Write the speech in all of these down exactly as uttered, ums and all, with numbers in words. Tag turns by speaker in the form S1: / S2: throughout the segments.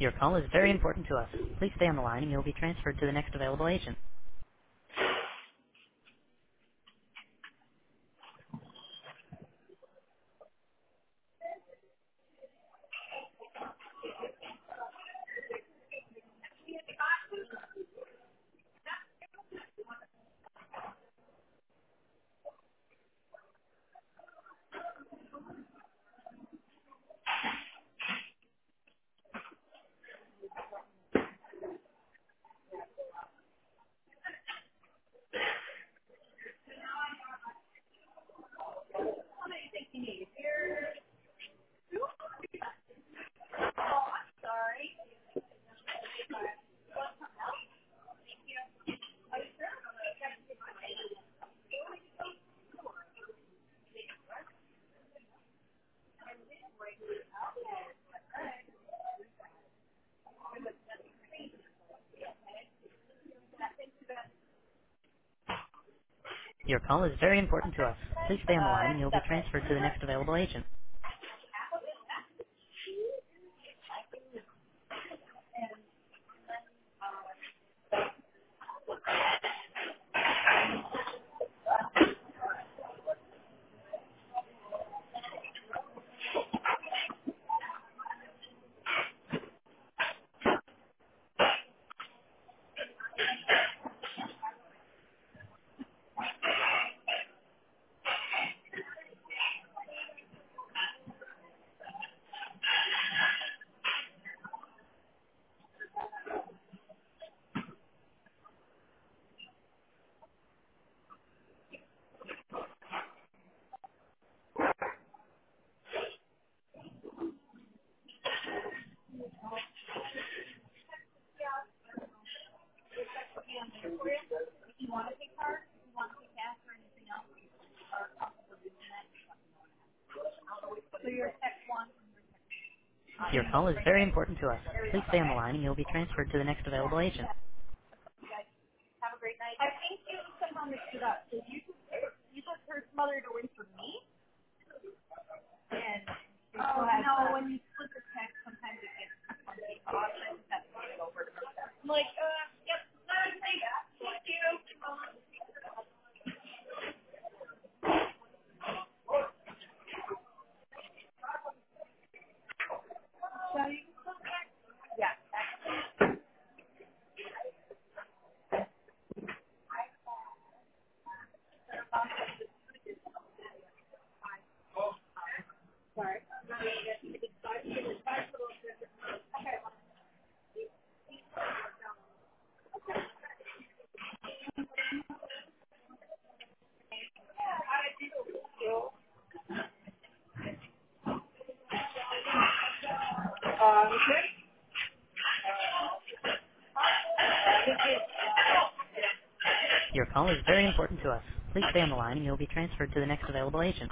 S1: Your call is very important to us. Please stay on the line and you'll be transferred to the next available agent. Your call is very important to us. Please stay on the line and you'll be transferred to the next available agent. Your call is very important to us. Please stay on the line and you'll be transferred to the next available agent.
S2: I think you somehow mixed it up. So you you took her mother to win for me, and oh no, when you split the text, sometimes it gets funky. So I just have to put it over to her. I'm like, uh, yep, no, thank thank you. So you yeah. Um,
S1: Your call is very important to us. Please stay on the line and you'll be transferred to the next available agent.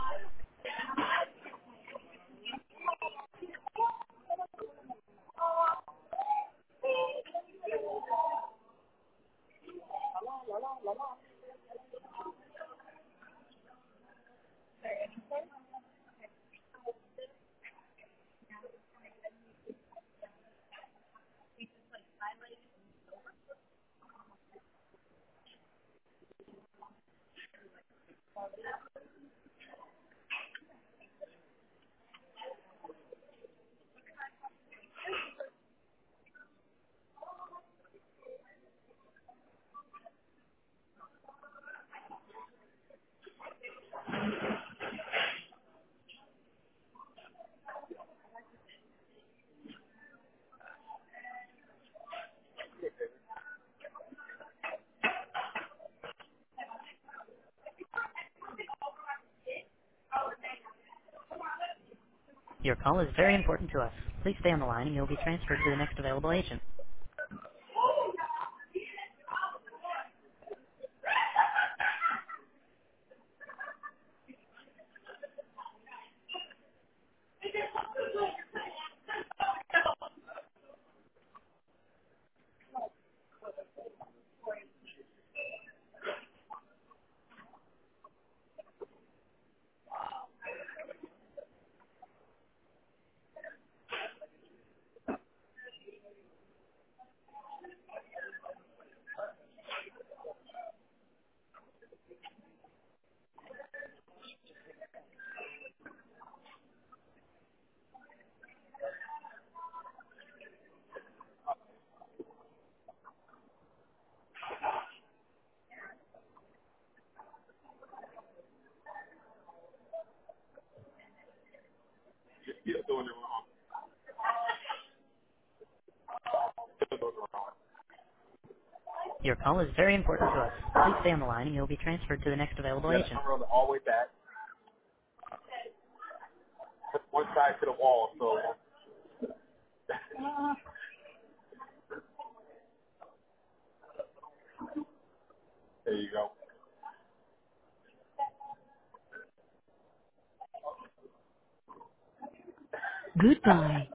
S1: Your call is very important to us. Please stay on the line and you'll be transferred to the next available agent. Your call is very important to us. Please stay on the line and you'll be transferred to the next available
S2: You got to
S1: agent.
S2: come around all the way back, put one side to the wall. So there you go.
S1: Goodbye.